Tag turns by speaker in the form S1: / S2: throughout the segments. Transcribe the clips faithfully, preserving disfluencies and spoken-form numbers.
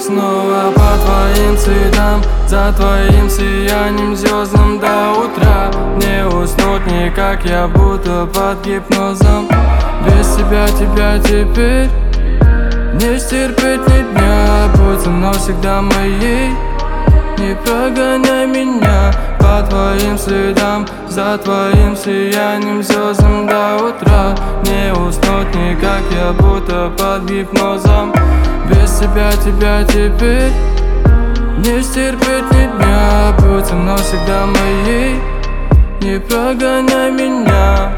S1: Снова по твоим цветам, за твоим сиянием звездным до утра. Не уснуть никак, я будто под гипнозом. Без тебя, тебя теперь не стерпеть ни дня. Будь со мной всегда моей, не прогоняй меня. По твоим следам, за твоим сиянием звездным до утра. Не уснуть никак, я будто под гипнозом. Без тебя, тебя теперь не стерпеть ни дня. Будь со мной всегда моей, не прогоняй меня.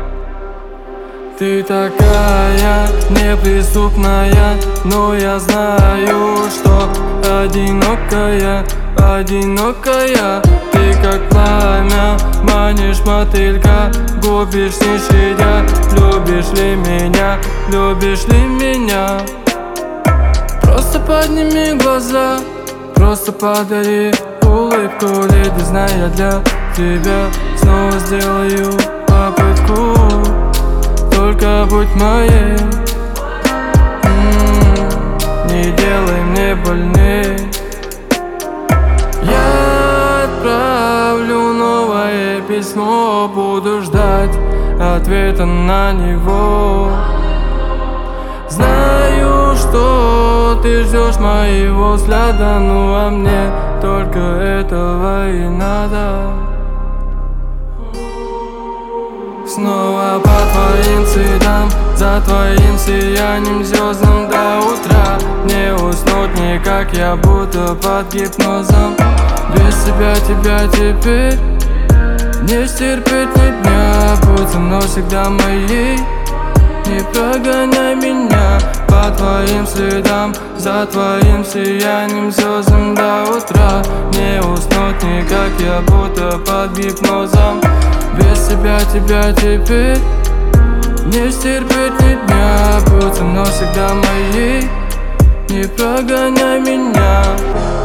S1: Ты такая неприступная, но я знаю, что одинокая, одинокая. Ты как пламя, манишь мотылька, губишь не щадя. Любишь ли меня, любишь ли меня? Просто подними глаза, просто подари улыбку. Леди, знай, я для тебя снова сделаю попытку. Только будь моей, м-м, не делай мне больней. Я отправлю новое письмо, буду ждать ответа на него. Знаю, что ты ждешь моего взгляда, ну а мне только этого и надо. Снова по твоим цветам, за твоим сиянием звездным до утра. Не уснуть никак, я будто под гипнозом. Без тебя, тебя теперь не стерпеть ни дня. Будь со мной всегда моей, не прогоняй меня. По твоим следам, за твоим сиянием звездным до утра. Не уснуть никак, я будто под гипнозом. Без тебя, тебя теперь не стерпеть ни дня. Будь со мной всегда моей, не прогоняй меня.